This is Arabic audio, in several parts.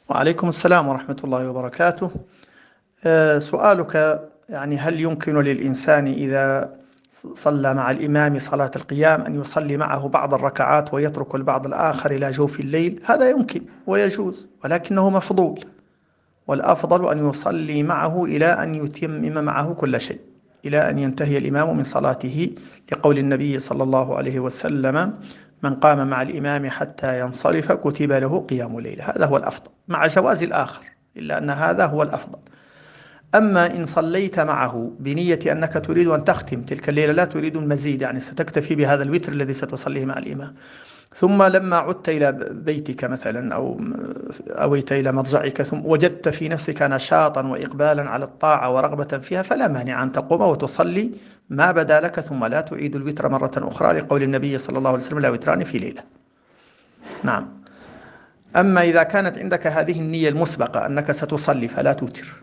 وعليكم السلام ورحمة الله وبركاته. سؤالك يعني هل يمكن للإنسان إذا صلى مع الإمام صلاة القيام أن يصلي معه بعض الركعات ويترك البعض الآخر إلى جوف الليل؟ هذا يمكن ويجوز، ولكنه مفضول، والأفضل أن يصلي معه إلى أن يتمم معه كل شيء، إلى أن ينتهي الإمام من صلاته، لقول النبي صلى الله عليه وسلم: من قام مع الإمام حتى ينصرف كتب له قيام ليل. هذا هو الأفضل، مع جواز الآخر، إلا أن هذا هو الأفضل. أما إن صليت معه بنية أنك تريد أن تختم تلك الليلة، لا تريد المزيد، يعني ستكتفي بهذا الوتر الذي ستصليه مع الإمام، ثم لما عدت إلى بيتك مثلا أو أويت إلى مضجعك ثم وجدت في نفسك نشاطا وإقبالا على الطاعة ورغبة فيها، فلا مانع أن تقوم وتصلي ما بدا لك، ثم لا تعيد الوتر مرة أخرى، لقول النبي صلى الله عليه وسلم: لا وتران في ليلة. نعم. أما إذا كانت عندك هذه النية المسبقة أنك ستصلي فلا توتر،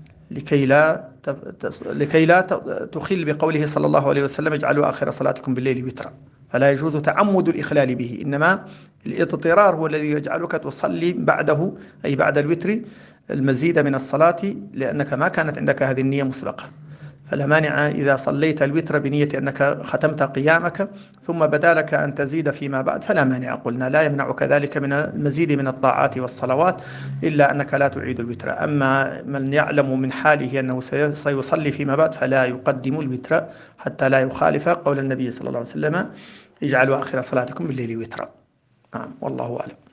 لكي لا تخل بقوله صلى الله عليه وسلم: اجعلوا آخر صلاتكم بالليل وترا. فلا يجوز تعمد الإخلال به، إنما الاضطرار هو الذي يجعلك تصلي بعده، أي بعد الوتر، المزيد من الصلاة، لأنك ما كانت عندك هذه النية مسبقة. فلا مانع إذا صليت الوتر بنية أنك ختمت قيامك ثم بدا لك أن تزيد فيما بعد، فلا مانع، قلنا لا يمنعك ذلك من المزيد من الطاعات والصلوات، إلا أنك لا تعيد الوتر. أما من يعلم من حاله أنه سيصلي فيما بعد فلا يقدم الوتر حتى لا يخالف قول النبي صلى الله عليه وسلم: اجعلوا آخر صلاتكم بالليل وترا. نعم، والله أعلم.